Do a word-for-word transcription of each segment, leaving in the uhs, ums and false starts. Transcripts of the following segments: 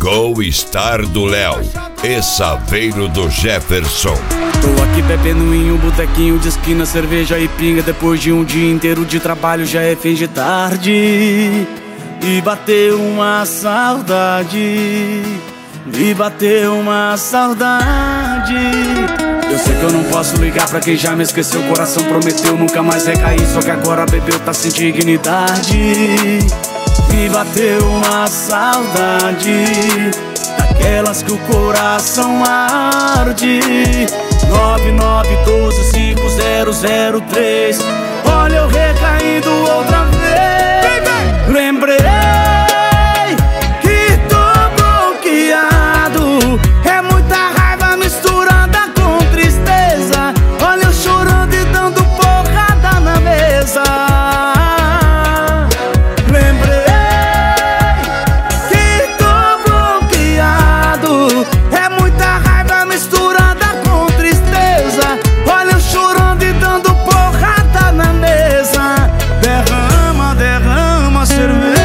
Chegou o Star do Léo e Saveiro do Jefferson. Tô aqui bebendo em um botequinho de esquina, cerveja e pinga. Depois de um dia inteiro de trabalho já é fim de tarde. E bateu uma saudade, e bateu uma saudade. Eu sei que eu não posso ligar pra quem já me esqueceu. O coração prometeu nunca mais recair, só que agora bebeu, tá sem dignidade. E bateu uma saudade, daquelas que o coração arde. Nove nove um dois cinco zero zero três. Olha eu recaindo outra vez. Lembrei que tô bloqueado. É muita raiva misturada com tristeza. Olha eu chorando e dando porrada na mesa. Lembrei que tô bloqueado. É muita raiva misturada com tristeza. Olha eu chorando e dando porrada na mesa. Derrama, derrama cerveja.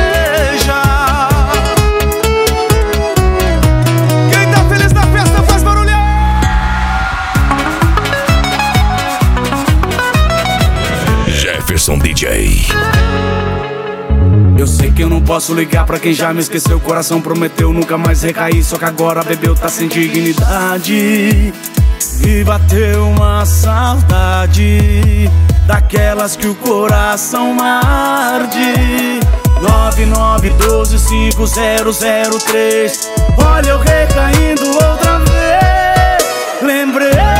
Quem tá feliz na festa faz barulhão. Jefferson D J. Eu sei que eu não posso ligar pra quem já me esqueceu. O coração prometeu nunca mais recair, só que agora bebeu, tá sem dignidade. E bateu uma saudade, daquelas que o coração arde. Nove nove um dois cinco zero zero três. Olha eu recaindo outra vez. Lembrei